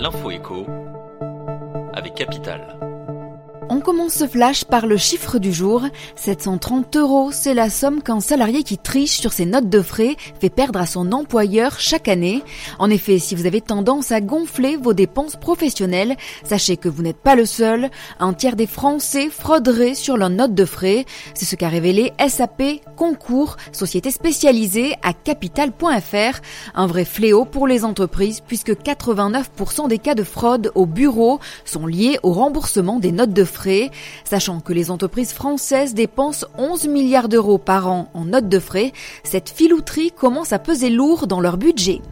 L'info écho avec Capital. On commence ce flash par le chiffre du jour. 730 €, c'est la somme qu'un salarié qui triche sur ses notes de frais fait perdre à son employeur chaque année. En effet, si vous avez tendance à gonfler vos dépenses professionnelles, sachez que vous n'êtes pas le seul. Un tiers des Français frauderaient sur leurs notes de frais. C'est ce qu'a révélé SAP Concours, société spécialisée à Capital.fr. Un vrai fléau pour les entreprises puisque 89% des cas de fraude au bureau sont liés au remboursement des notes de frais. Sachant que les entreprises françaises dépensent 11 milliards d'euros par an en notes de frais, cette filouterie commence à peser lourd dans leur budget.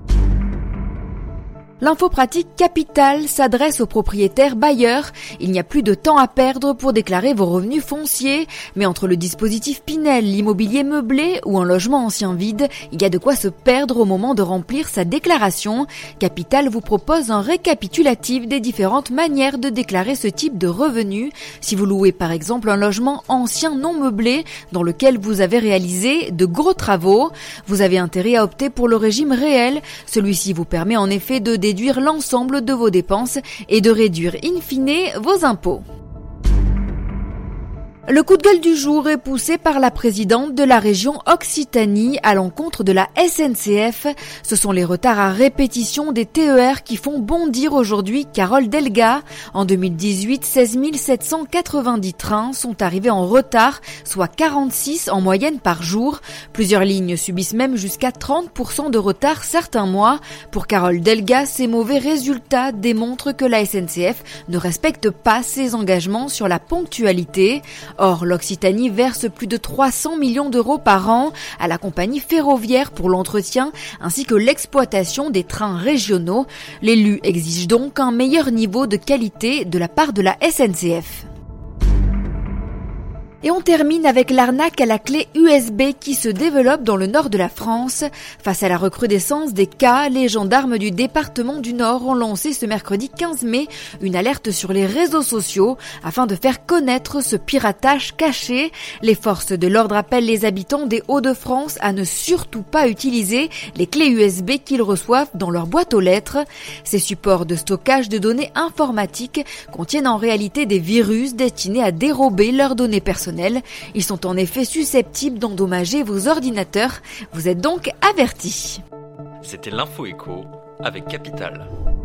L'info pratique Capital s'adresse aux propriétaires bailleurs. Il n'y a plus de temps à perdre pour déclarer vos revenus fonciers. Mais entre le dispositif Pinel, l'immobilier meublé ou un logement ancien vide, il y a de quoi se perdre au moment de remplir sa déclaration. Capital vous propose un récapitulatif des différentes manières de déclarer ce type de revenus. Si vous louez par exemple un logement ancien non meublé dans lequel vous avez réalisé de gros travaux, vous avez intérêt à opter pour le régime réel. Celui-ci vous permet en effet de déduire l'ensemble de vos dépenses et de réduire in fine vos impôts. Le coup de gueule du jour est poussé par la présidente de la région Occitanie à l'encontre de la SNCF. Ce sont les retards à répétition des TER qui font bondir aujourd'hui Carole Delga. En 2018, 16 790 trains sont arrivés en retard, soit 46 en moyenne par jour. Plusieurs lignes subissent même jusqu'à 30% de retard certains mois. Pour Carole Delga, ces mauvais résultats démontrent que la SNCF ne respecte pas ses engagements sur la ponctualité. Or, l'Occitanie verse plus de 300 millions d'euros par an à la compagnie ferroviaire pour l'entretien ainsi que l'exploitation des trains régionaux. L'élu exige donc un meilleur niveau de qualité de la part de la SNCF. Et on termine avec l'arnaque à la clé USB qui se développe dans le nord de la France. Face à la recrudescence des cas, les gendarmes du département du Nord ont lancé ce mercredi 15 mai une alerte sur les réseaux sociaux afin de faire connaître ce piratage caché. Les forces de l'ordre appellent les habitants des Hauts-de-France à ne surtout pas utiliser les clés USB qu'ils reçoivent dans leur boîte aux lettres. Ces supports de stockage de données informatiques contiennent en réalité des virus destinés à dérober leurs données personnelles. Ils sont en effet susceptibles d'endommager vos ordinateurs. Vous êtes donc avertis. C'était l'info écho avec Capital.